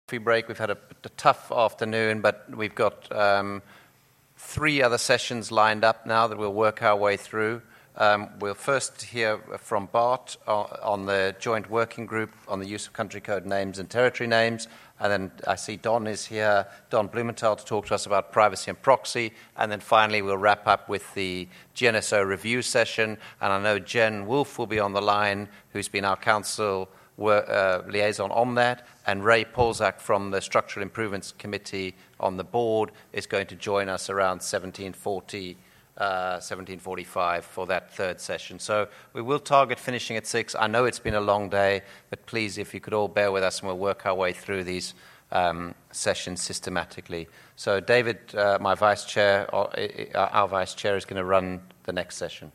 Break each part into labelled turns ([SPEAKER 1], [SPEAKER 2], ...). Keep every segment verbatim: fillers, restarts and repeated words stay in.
[SPEAKER 1] Coffee break. We've had a, a tough afternoon, but we've got um, three other sessions lined up now that we'll work our way through. Um, we'll first hear from Bart on, on the joint working group on the use of country code names and territory names. And then I see Don is here, Don Blumenthal, to talk to us about privacy and proxy. And then finally, we'll wrap up with the G N S O review session. And I know Jen Wolfe will be on the line, who's been our council uh, liaison on that. And Ray Polzak from the Structural Improvements Committee on the board is going to join us around seventeen forty, uh, seventeen forty-five for that third session. So we will target finishing at six. I know it's been a long day, but please, if you could all bear with us, and we'll work our way through these um, sessions systematically. So David, uh, my vice chair, or, uh, our vice chair, is going to run the next session.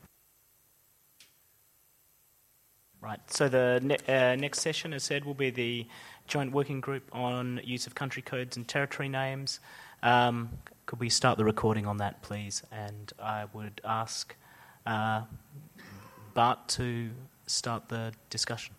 [SPEAKER 2] Right. So the ne- uh, next session, as said, will be the joint working group on use of country codes and territory names. Um, could we start the recording on that, please? And I would ask uh, Bart to start the discussion.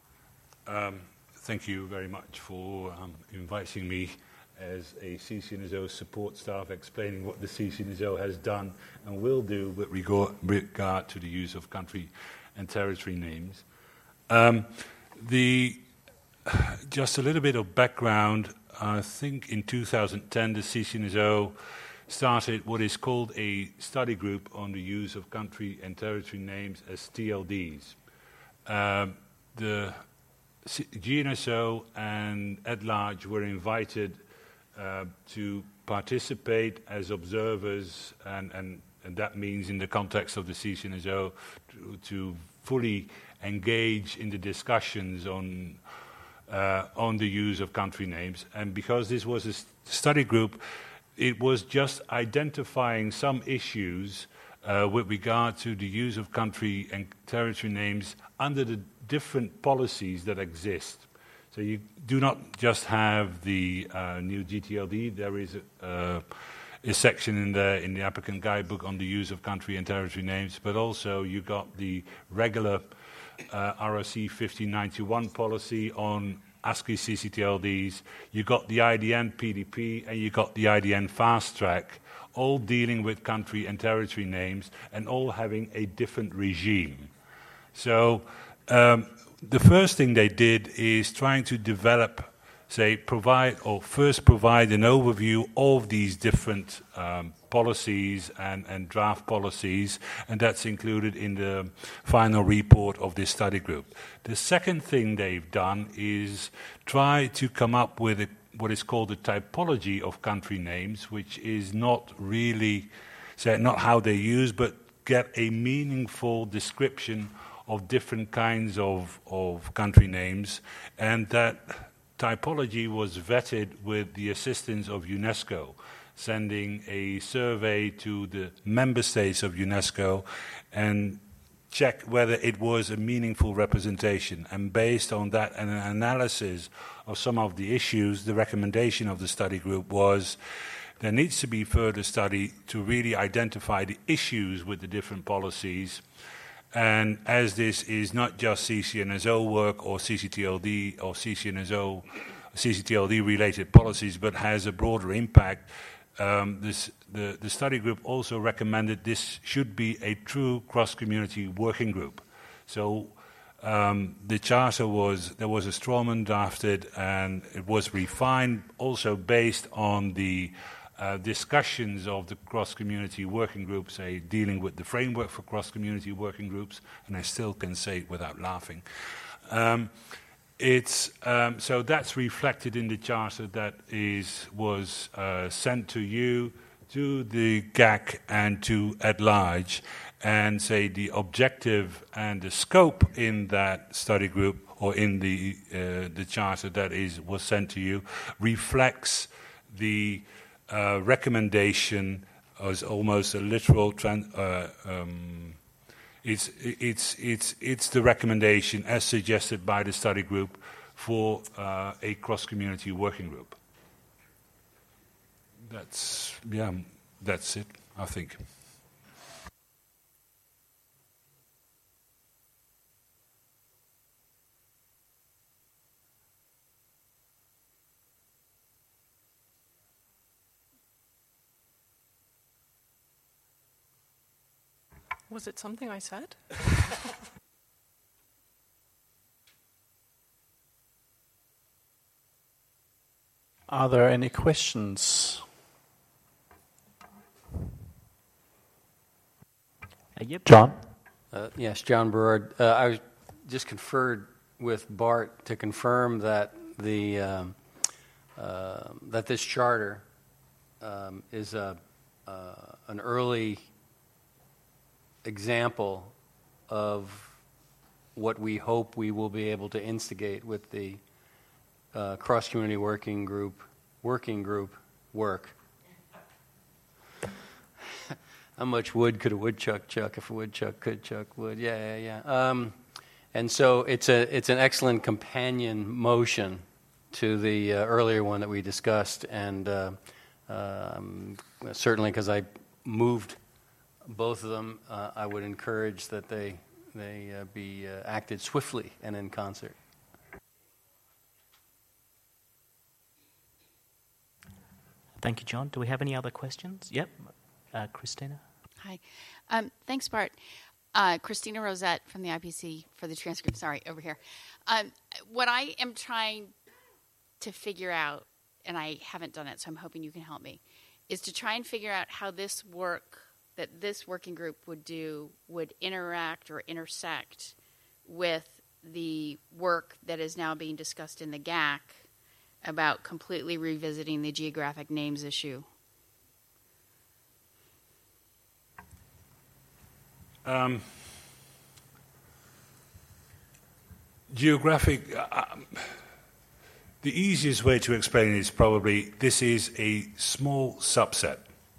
[SPEAKER 3] Um, thank you very much for um, inviting me as a C C N S O support staff, explaining what the C C N S O has done and will do with regard, regard to the use of country and territory names. Um, the Just a little bit of background. I think in two thousand ten the C C N S O started what is called a study group on the use of country and territory names as T L Ds. Um, the G N S O and at large were invited uh, to participate as observers, and, and, and that means in the context of the C C N S O to, to fully engage in the discussions on uh, on the use of country names. And because this was a study group, it was just identifying some issues uh, with regard to the use of country and territory names under the different policies that exist. So you do not just have the uh, new G T L D. There is a, uh, a section in the in the applicant guidebook on the use of country and territory names, but also you got the regular uh, R O C fifteen ninety-one policy on ASCII C C T L Ds. You got the I D N P D P, and you got the I D N Fast Track, all dealing with country and territory names, and all having a different regime. So um, the first thing they did is trying to develop, say, provide or first provide an overview of these different um, policies and, and draft policies, and that's included in the final report of this study group. The second thing they've done is try to come up with a, what is called a typology of country names, which is not really, say, not how they're used, but get a meaningful description of different kinds of, of country names, and that typology was vetted with the assistance of UNESCO, sending a survey to the member states of UNESCO and check whether it was a meaningful representation. And based on that and an analysis of some of the issues, the recommendation of the study group was there needs to be further study to really identify the issues with the different policies. And as this is not just C C N S O work or C C T L D or C C N S O, C C T L D related policies, but has a broader impact, um, this, the, the study group also recommended this should be a true cross-community working group. So um, the charter was, there was a strawman drafted, and it was refined also based on the Uh, discussions of the cross-community working groups, say, dealing with the framework for cross-community working groups, and I still can say it without laughing. Um, it's um, so that's reflected in the charter that is was uh, sent to you, to the G A C, and to at large, and say the objective and the scope in that study group or in the uh, the charter that is was sent to you reflects the Uh, recommendation as almost a literal. Trans, uh, um, it's it's it's it's the recommendation as suggested by the study group for uh, a cross-community working group. That's yeah, that's it, I think.
[SPEAKER 4] Was it something I said?
[SPEAKER 5] Are there any questions?
[SPEAKER 2] Uh, yep.
[SPEAKER 5] John?
[SPEAKER 6] Uh, yes, John Berard. Uh, I was just conferred with Bart to confirm that the um, uh, that this charter um, is a uh, an early example of what we hope we will be able to instigate with the uh, cross-community working group working group work. How much wood could a woodchuck chuck if a woodchuck could chuck wood? Yeah, yeah, yeah. Um, and so it's a it's an excellent companion motion to the uh, earlier one that we discussed, and uh, um, certainly because I moved both of them, uh, I would encourage that they they uh, be uh, acted swiftly and in concert.
[SPEAKER 2] Thank you, John. Do we have any other questions? Yep. Uh, Christina?
[SPEAKER 7] Hi. Um, thanks, Bart. Uh, Christina Rosette from the I P C for the transcript. Sorry, over here. Um, what I am trying to figure out, and I haven't done it, so I'm hoping you can help me, is to try and figure out how this work that this working group would do would interact or intersect with the work that is now being discussed in the G A C about completely revisiting the geographic names issue.
[SPEAKER 3] Um, geographic, uh, the easiest way to explain it is probably this is a small subset.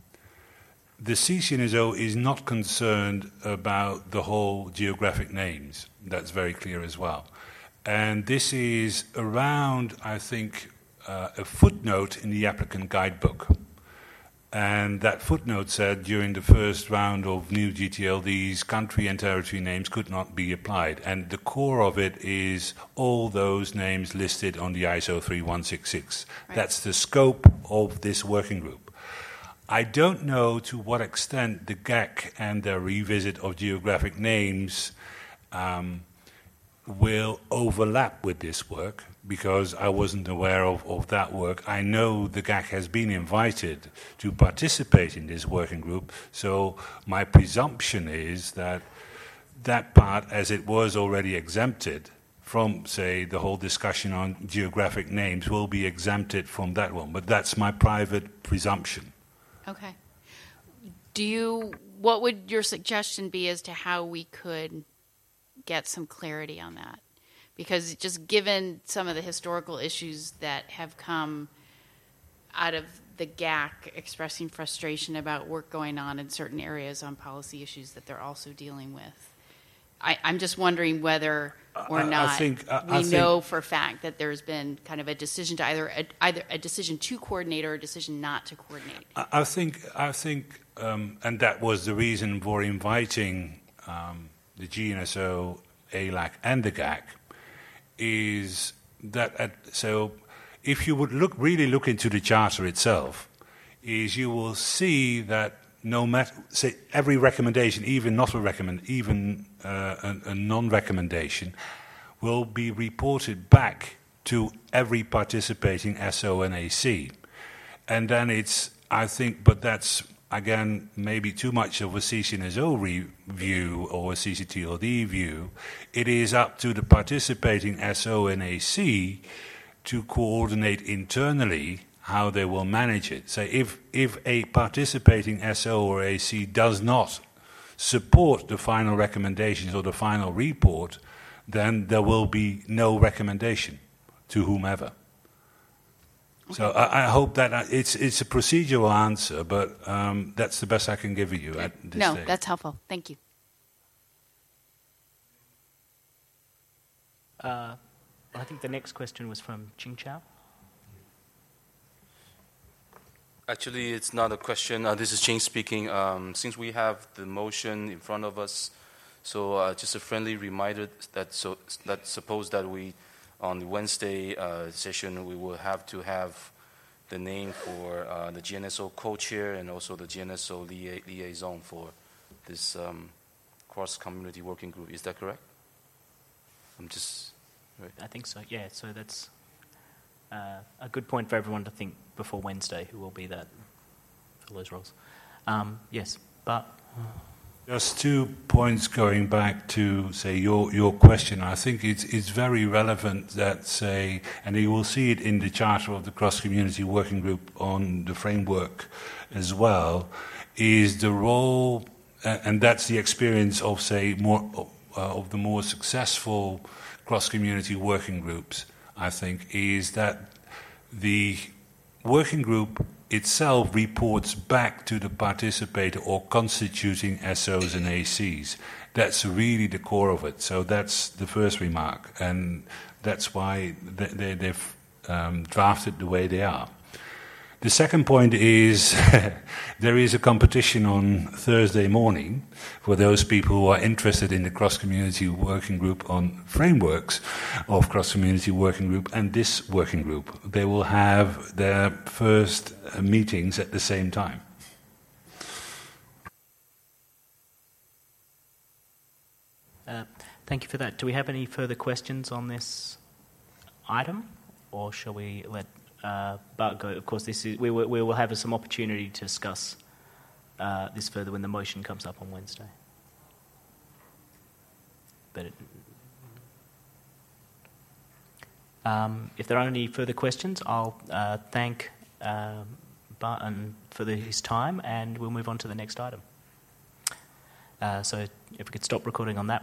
[SPEAKER 3] The C C N S O is not concerned about the whole geographic names. That's very clear as well. And this is around, I think, uh, a footnote in the applicant guidebook. And that footnote said during the first round of new G T L Ds, country and territory names could not be applied. And the core of it is all those names listed on the I S O three one six six. Right. That's the scope of this working group. I don't know to what extent the G A C and their revisit of geographic names um, will overlap with this work, because I wasn't aware of, of that work. I know the G A C has been invited to participate in this working group, so my presumption is that that part, as it was already exempted from, say, the whole discussion on geographic names, will be exempted from that one. But that's my private presumption.
[SPEAKER 7] Okay. Do you, what would your suggestion be as to how we could get some clarity on that? Because just given some of the historical issues that have come out of the G A C expressing frustration about work going on in certain areas on policy issues that they're also dealing with, I, I'm just wondering whether or
[SPEAKER 3] I,
[SPEAKER 7] not
[SPEAKER 3] I think, I,
[SPEAKER 7] we
[SPEAKER 3] I
[SPEAKER 7] know
[SPEAKER 3] think,
[SPEAKER 7] for a fact that there's been kind of a decision to either a, either a decision to coordinate or a decision not to coordinate.
[SPEAKER 3] I, I think, I think, um, and that was the reason for inviting um, the G N S O, A L A C, and the G A C, is that at, so if you would look really look into the charter itself, is you will see that no matter, say, every recommendation, even not a recommend, even uh, a, a non-recommendation, will be reported back to every participating S O and A C, and then it's, I think, but that's again maybe too much of a C C N S O review or a C C T L D view. It is up to the participating S O and A C to coordinate internally how they will manage it. So if, if a participating S O or A C does not support the final recommendations or the final report, then there will be no recommendation to whomever. Okay. So I, I hope that I, it's it's a procedural answer, but um, that's the best I can give you at this
[SPEAKER 7] No,
[SPEAKER 3] stage.
[SPEAKER 7] that's helpful. Thank you.
[SPEAKER 2] Uh, I think the next question was from Ching Chow.
[SPEAKER 8] Actually, it's not a question. Uh, this is Ching speaking. Um, since we have the motion in front of us, so uh, just a friendly reminder that so that suppose that we, on the Wednesday uh, session, we will have to have the name for uh, the G N S O co-chair and also the G N S O lia- liaison for this um, cross-community working group. Is that correct? I'm just... Right.
[SPEAKER 2] I think so, yeah. So that's uh, a good point for everyone to think before Wednesday who will be that, fill those roles. Um, yes, but...
[SPEAKER 3] Just two points going back to, say, your, your question. I think it's, it's very relevant that, say, and you will see it in the charter of the cross-community working group on the framework as well, is the role, uh, and that's the experience of, say, more uh, of the more successful cross-community working groups, I think, is that the working group itself reports back to the participator or constituting S Os and A Cs. That's really the core of it. So that's the first remark, and that's why they, they, they've um, drafted the way they are. The second point is there is a competition on Thursday morning for those people who are interested in the cross-community working group on frameworks of cross-community working group and this working group. They will have their first uh, meetings at the same time.
[SPEAKER 2] Uh, thank you for that. Do we have any further questions on this item, or shall we let uh, Bart go? Of course, this is, we, will, we will have some opportunity to discuss uh, this further when the motion comes up on Wednesday. But it, um, if there are any further questions, I'll uh, thank uh, Barton for the, his time, and we'll move on to the next item. Uh, so if we could stop recording on that.